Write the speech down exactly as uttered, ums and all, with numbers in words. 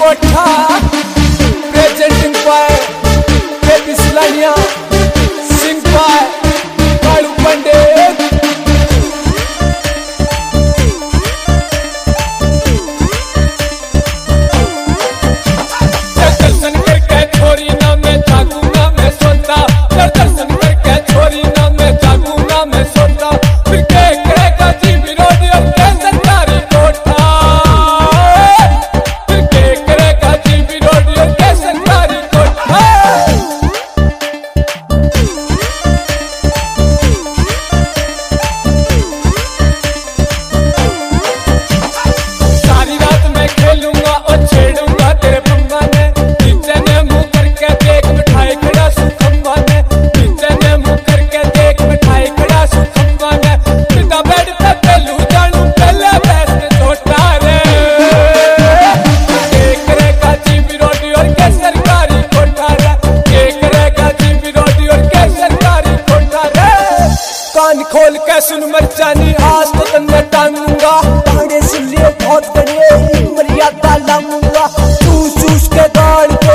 कोठा presenting by baby Silaniya Singh by Kalu Pandit. दर्शन करके छोरी ना मैं जागूंगा मैं सोता, दर्शन करके छोरी ना मैं जागूंगा मैं सोता। फिर के करेगा जी विरोधी और के सरकारी कोठा, फिर के करेगा जी विरोधी और के सरकारी कोठा। सारी रात मैं खेलूंगा और छेड़ूंगा तेरे पंगा ने, नीचे ने मुंह करके देख मिठाई खड़ा सुखम्बा ने, नीचे ने मुंह करके देख मिठाई खड़ा सुखम्बा ने। सीधा बेड पे पहलू जानू पहले बैठ के छोटा रे, के करेगा जी विरोधी और के सरकारी कोठा रे, के करेगा जी विरोधी और के सरकारी कोठा रे। कान खोल के सुन मरचानी आज तो तन्ने टांगूंगा, ताड़े सुन लियो बहुत बड़े मर्यादा लाऊंगा, चूस चूस के गाड़